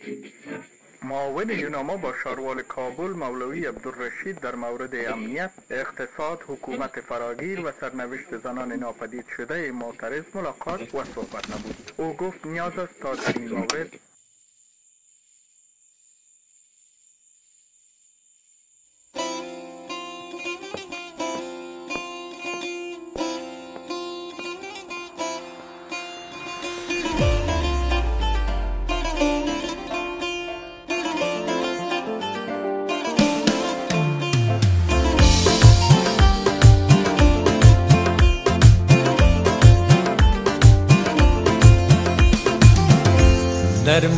معاون یوناما با شاروال کابل مولوی عبدالرشید در مورد امنیت، اقتصاد، حکومت فراگیر و سرنوشت زنان ناپدید شده معترض ملاقات و صحبت نبود. او گفت نیاز است تا در این مورد در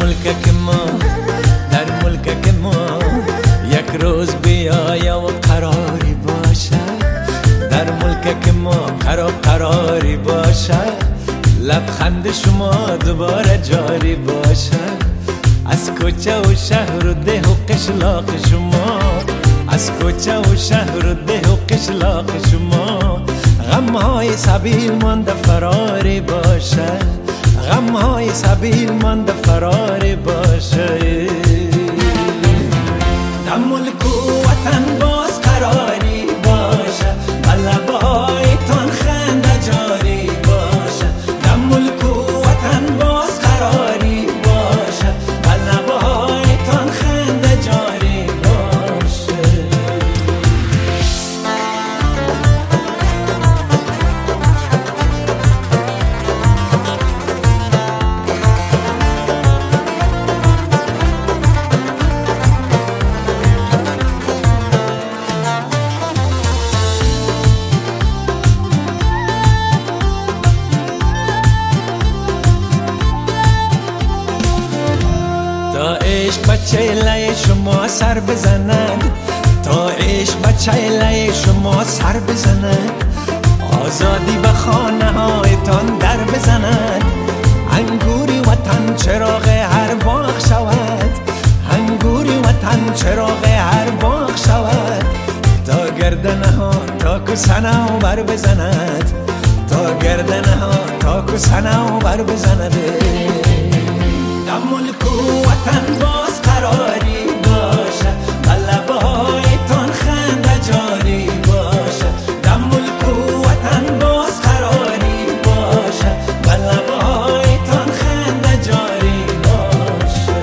ملک ما یک روز بیایا و قراری باشه. در ملک ما قراری باشه. لبخند شما دوباره جاری باشه. از کوچه و شهر و ده و قشلاق شما، از کوچه و شهر و ده و قشلاق شما غمهای سبیل مانده فراری باشه. غمهای سبیل مانده فراری باشه. در ملک و وطن باز قراری باشه. لبهایتان خنده جاری باشه. در ملک و وطن باز قراری باشه. لبهایتان خنده جاری باشه. تا عشق بچه لای شما سر بزند، تا عشق بچه لای شما سر بزند، آزادی به خانه هایتان در بزند. انگوری وطن چراغ هر باغ شود. انگوری وطن چراغ هر باغ شود. تا گردنه ها تا کسنه و بر بزند. تا گردنه ها تا کسنه و بر بزند. در ملک و وطن باز قراری باشه. لبهایتان خنده جاری باشه. در ملک و وطن باز قراری باشه. لبهایتان خنده جاری باشه.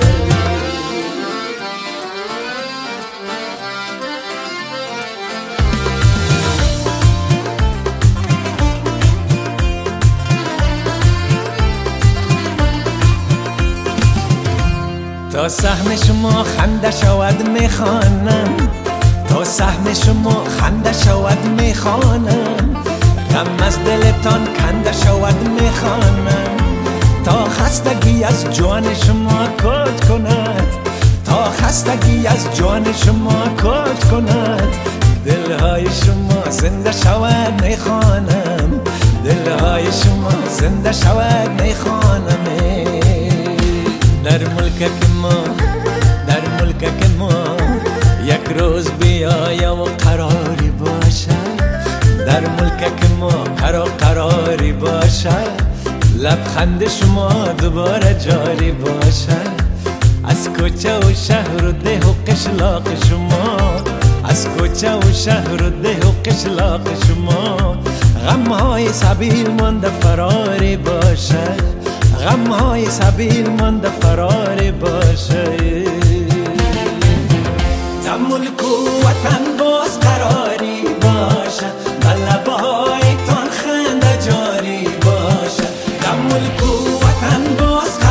تا سهم شما خنده شود میخوانم. تا سهم شما خنده شود میخوانم. غم از دلتان کنده شود میخوانم. تا خستگی از جان شما کج کند. تا خستگی از جان شما کج کند. دلهای شما زنده شود میخوانم. دلهای شما زنده شود میخوانم. در ملک ما یک روز بیایا و قراری باشه. در ملک ما قراری باشه. لبخند شما دوباره جاری باشه. از کوچه و شهر و ده و قشلاق شما، از کوچه و شهر و ده و قشلاق شما غمهای سبیل مانده فراری باشه. غمهای سبیل مانده فراری باشه. در ملک و وطن باز قراری باشه. لبهایتان خنده جاری باشه. در ملک و وطن باز